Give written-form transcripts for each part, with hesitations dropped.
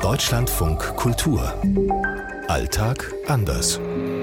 Deutschlandfunk Kultur. Alltag anders.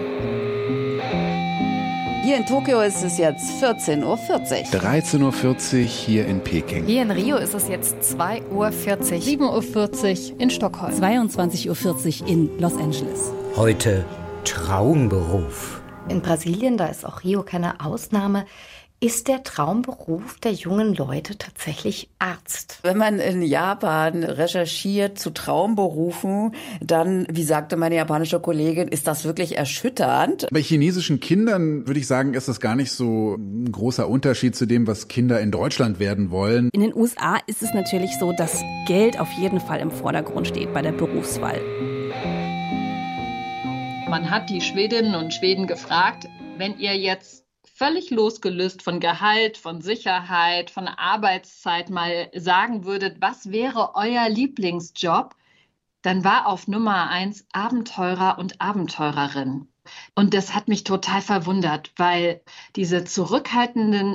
Hier in Tokio ist es jetzt 14:40 Uhr. 13:40 Uhr hier in Peking. Hier in Rio ist es jetzt 2:40 Uhr. 7:40 Uhr in Stockholm. 22:40 Uhr in Los Angeles. Heute Traumberuf. In Brasilien, da ist auch Rio keine Ausnahme, ist der Traumberuf der jungen Leute tatsächlich Arzt. Wenn man in Japan recherchiert zu Traumberufen, dann, wie sagte meine japanische Kollegin, ist das wirklich erschütternd. Bei chinesischen Kindern würde ich sagen, ist das gar nicht so ein großer Unterschied zu dem, was Kinder in Deutschland werden wollen. In den USA ist es natürlich so, dass Geld auf jeden Fall im Vordergrund steht bei der Berufswahl. Man hat die Schwedinnen und Schweden gefragt, wenn ihr jetzt völlig losgelöst von Gehalt, von Sicherheit, von Arbeitszeit mal sagen würdet, was wäre euer Lieblingsjob, dann war auf Nummer 1 Abenteurer und Abenteurerin. Und das hat mich total verwundert, weil diese zurückhaltenden,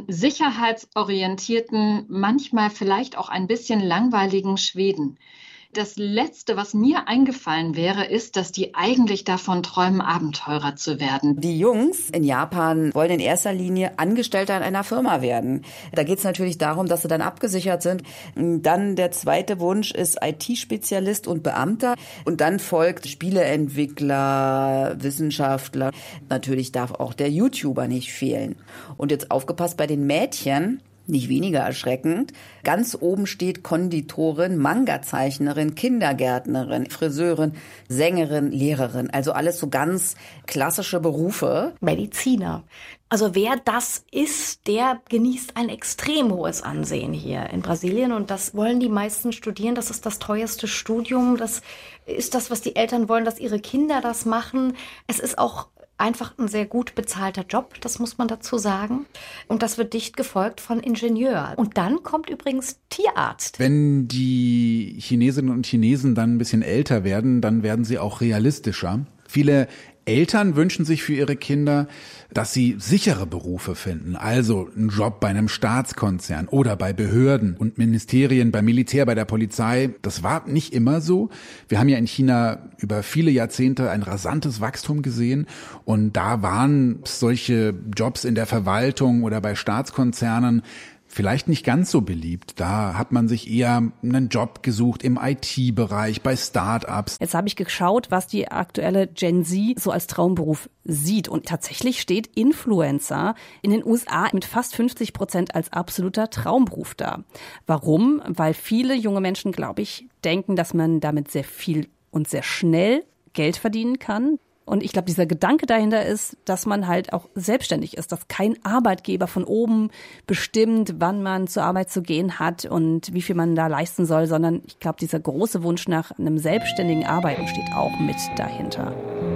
sicherheitsorientierten, manchmal vielleicht auch ein bisschen langweiligen Schweden. Das Letzte, was mir eingefallen wäre, ist, dass die eigentlich davon träumen, Abenteurer zu werden. Die Jungs in Japan wollen in erster Linie Angestellter in einer Firma werden. Da geht es natürlich darum, dass sie dann abgesichert sind. Dann der zweite Wunsch ist IT-Spezialist und Beamter. Und dann folgt Spieleentwickler, Wissenschaftler. Natürlich darf auch der YouTuber nicht fehlen. Und jetzt aufgepasst bei den Mädchen. Nicht weniger erschreckend. Ganz oben steht Konditorin, Manga-Zeichnerin, Kindergärtnerin, Friseurin, Sängerin, Lehrerin. Also alles so ganz klassische Berufe. Mediziner. Also wer das ist, der genießt ein extrem hohes Ansehen hier in Brasilien. Und das wollen die meisten studieren. Das ist das teuerste Studium. Das ist das, was die Eltern wollen, dass ihre Kinder das machen. Es ist auch einfach ein sehr gut bezahlter Job, das muss man dazu sagen. Und das wird dicht gefolgt von Ingenieur. Und dann kommt übrigens Tierarzt. Wenn die Chinesinnen und Chinesen dann ein bisschen älter werden, dann werden sie auch realistischer. Viele Eltern wünschen sich für ihre Kinder, dass sie sichere Berufe finden, also einen Job bei einem Staatskonzern oder bei Behörden und Ministerien, beim Militär, bei der Polizei. Das war nicht immer so. Wir haben ja in China über viele Jahrzehnte ein rasantes Wachstum gesehen und da waren solche Jobs in der Verwaltung oder bei Staatskonzernen vielleicht nicht ganz so beliebt. Da hat man sich eher einen Job gesucht im IT-Bereich, bei Start-ups. Jetzt habe ich geschaut, was die aktuelle Gen Z so als Traumberuf sieht. Und tatsächlich steht Influencer in den USA mit fast 50% als absoluter Traumberuf da. Warum? Weil viele junge Menschen, glaube ich, denken, dass man damit sehr viel und sehr schnell Geld verdienen kann. Und ich glaube, dieser Gedanke dahinter ist, dass man halt auch selbstständig ist, dass kein Arbeitgeber von oben bestimmt, wann man zur Arbeit zu gehen hat und wie viel man da leisten soll, sondern ich glaube, dieser große Wunsch nach einem selbstständigen Arbeiten steht auch mit dahinter.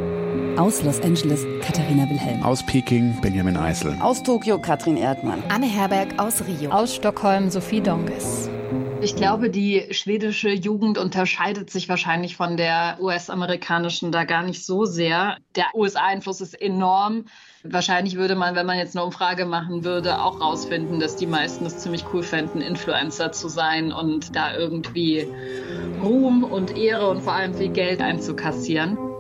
Aus Los Angeles, Katharina Wilhelm. Aus Peking, Benjamin Eisel. Aus Tokio, Katrin Erdmann. Anne Herberg aus Rio. Aus Stockholm, Sophie Donges. Ich glaube, die schwedische Jugend unterscheidet sich wahrscheinlich von der US-amerikanischen da gar nicht so sehr. Der USA-Einfluss ist enorm. Wahrscheinlich würde man, wenn man jetzt eine Umfrage machen würde, auch rausfinden, dass die meisten es ziemlich cool fänden, Influencer zu sein und da irgendwie Ruhm und Ehre und vor allem viel Geld einzukassieren.